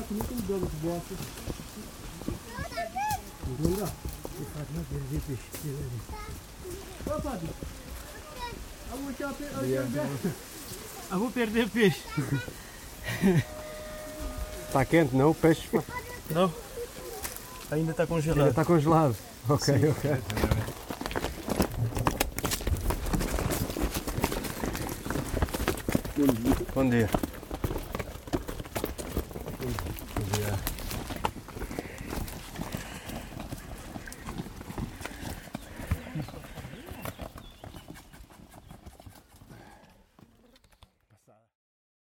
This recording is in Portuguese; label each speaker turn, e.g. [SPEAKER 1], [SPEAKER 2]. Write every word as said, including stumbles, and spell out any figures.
[SPEAKER 1] está comigo com dois botas. Entendeu? E faz uma perder peixe. Ô, Fábio. Eu vou perder. Eu vou perder peixe.
[SPEAKER 2] Está quente, não? O peixe?
[SPEAKER 1] Não. Ainda está congelado.
[SPEAKER 2] Ainda está congelado. Ok,
[SPEAKER 1] Sim.
[SPEAKER 2] ok. Bom dia.